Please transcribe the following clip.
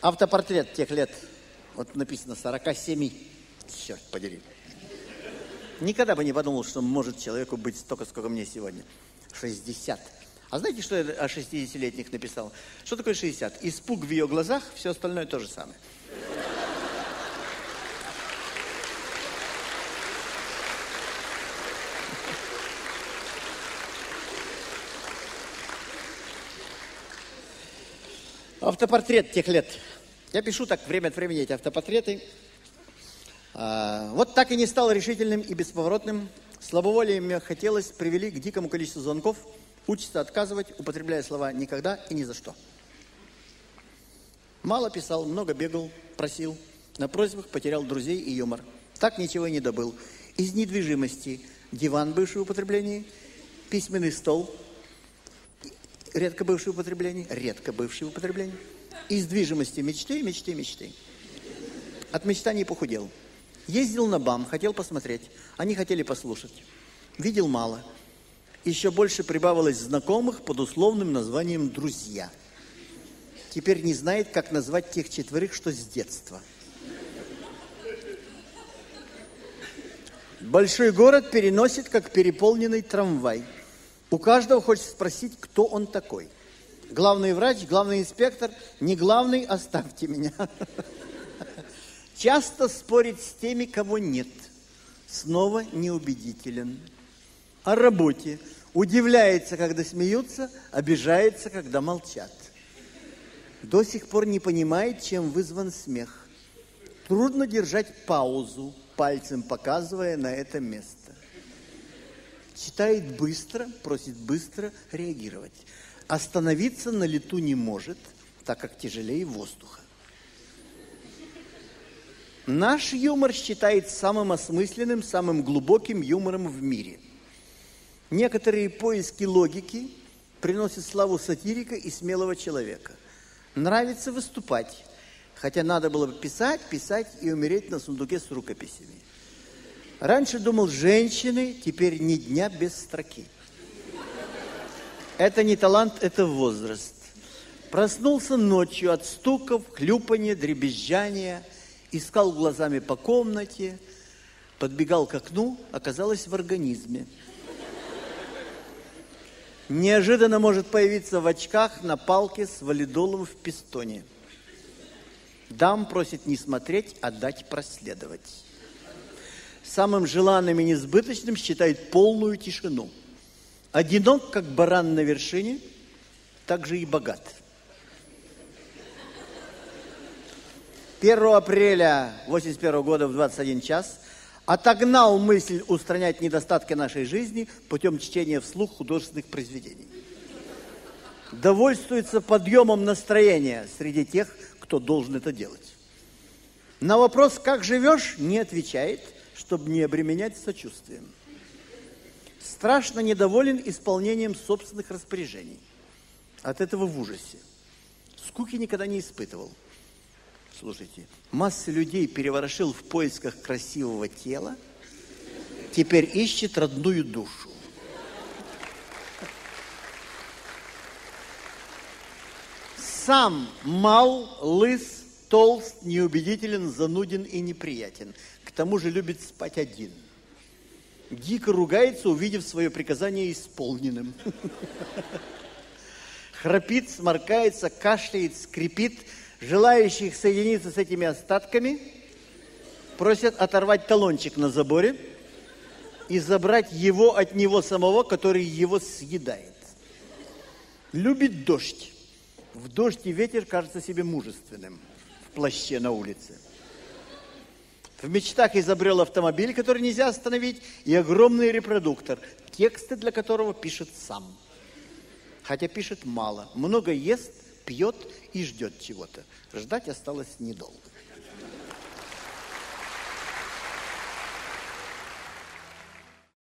Автопортрет тех лет. Вот написано 47. Черт подери. Никогда бы не подумал, что может человеку быть столько, сколько мне сегодня. 60. А знаете, что я о 60-летних написал? Что такое 60? Испуг в ее глазах, все остальное то же самое. Автопортрет тех лет. Я пишу так время от времени эти автопортреты. Вот так и не стал решительным и бесповоротным. Слабоволие мне хотелось, привели к дикому количеству звонков. Учится отказывать, употребляя слова «никогда» и «ни за что». Мало писал, много бегал, просил. На просьбах потерял друзей и юмор. Так ничего и не добыл. Из недвижимости диван, бывший в употреблении, письменный стол, редко бывший в употреблении. Из движимости мечты. От мечтаний похудел. Ездил на БАМ, хотел посмотреть. Они хотели послушать. Видел мало. Еще больше прибавилось знакомых под условным названием «друзья». Теперь не знает, как назвать тех 4, что с детства. Большой город переносит, как переполненный трамвай. У каждого хочет спросить, кто он такой. Главный врач, главный инспектор, не главный, оставьте меня. Часто спорит с теми, кого нет. Снова неубедителен. О работе. Удивляется, когда смеются, обижается, когда молчат. До сих пор не понимает, чем вызван смех. Трудно держать паузу, пальцем показывая на это место. Читает быстро, просит быстро реагировать. Остановиться на лету не может, так как тяжелее воздуха. Наш юмор считает самым осмысленным, самым глубоким юмором в мире. Некоторые поиски логики приносят славу сатирика и смелого человека. Нравится выступать, хотя надо было бы писать и умереть на сундуке с рукописями. Раньше думал, женщины, теперь ни дня без строки. Это не талант, это возраст. Проснулся ночью от стуков, хлюпанья, дребезжания, искал глазами по комнате, подбегал к окну, оказалось в организме. Неожиданно может появиться в очках на палке с валидолом в пистоне. Дам просит не смотреть, а дать проследовать. Самым желанным и несбыточным считает полную тишину. Одинок, как баран на вершине, так же и богат. 1 апреля 1981 года в 21 час отогнал мысль устранять недостатки нашей жизни путем чтения вслух художественных произведений. Довольствуется подъемом настроения среди тех, кто должен это делать. На вопрос «как живешь?» не отвечает, чтобы не обременять сочувствием. Страшно недоволен исполнением собственных распоряжений. От этого в ужасе. Скуки никогда не испытывал. Слушайте, масса людей переворошил в поисках красивого тела, теперь ищет родную душу. Сам мал, лыс, толст, неубедителен, зануден и неприятен. К тому же любит спать один. Дико ругается, увидев свое приказание исполненным. Храпит, сморкается, кашляет, скрипит. Желающих соединиться с этими остатками просят оторвать талончик на заборе и забрать его от него самого, который его съедает. Любит дождь. В дождь и ветер кажется себе мужественным в плаще на улице. В мечтах изобрел автомобиль, который нельзя остановить, и огромный репродуктор, тексты для которого пишет сам. Хотя пишет мало. Много ест, пьет и ждет чего-то. Ждать осталось недолго.